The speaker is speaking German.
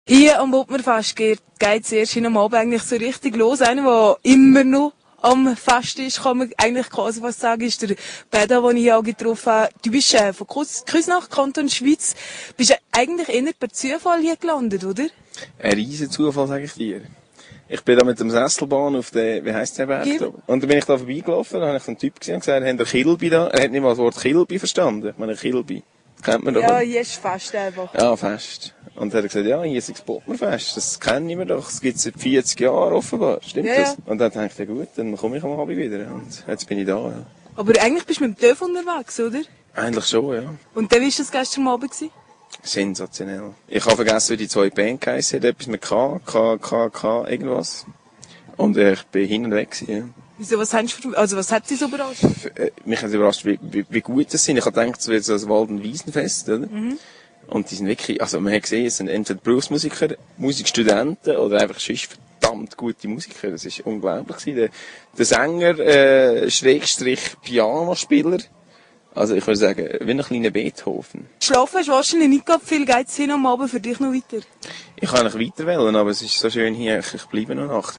Hier am Bodmerfest geht es erst am Abend eigentlich so richtig los. Einer, der immer noch am Fest ist, kann man eigentlich quasi was sagen, ist der Beda, den ich hier auch getroffen habe. Du bist von Küsnacht, Kanton Schweiz. Bist eigentlich eher per Zufall hier gelandet, oder? Ein riesen Zufall, sage ich dir. Ich bin da mit dem Sesselbahn auf der, wie heisst der Berg da? Und dann bin ich da vorbeigelaufen, da habe ich so einen Typ gesehen und gesagt, haben der Kilby da? Er hat nicht mal das Wort Kilby verstanden. Ich meine, Kilby. Kennt man doch. Ja, hier ist Fest einfach. Ja, Fest. Und dann hat er gesagt, ja, hier ist das Bodmerfest. Das kennen wir doch. Das gibt es seit 40 Jahren offenbar. Stimmt ja, das? Und dann dachte ich, gut, dann komme ich am Abend wieder. Und jetzt bin ich da, ja. Aber eigentlich bist du mit dem TÜV unterwegs, oder? Eigentlich schon, ja. Und dann, wie war das gestern Abend? Sensationell. Ich habe vergessen, wie die zwei Band geheissen hat. Etwas mit K, irgendwas. Und ich bin hin und weg gewesen, ja. Wieso, was hat sie so überrascht? Mich hat überrascht, wie gut das sind. Ich habe gedacht, es wird so ein Wald- und Wiesenfest, oder? Mhm. Und die sind wirklich, also man hat gesehen, es sind entweder Berufsmusiker, Musikstudenten oder einfach sonst verdammt gute Musiker. Das war unglaublich gewesen. Der Sänger, Schrägstrich Pianospieler. Also ich würde sagen, wie ein kleiner Beethoven. Schlafen hast du wahrscheinlich nicht gehabt, viel geht's hin am Abend für dich noch weiter? Ich kann eigentlich weiter wählen, aber es ist so schön hier, ich bleibe noch Nacht.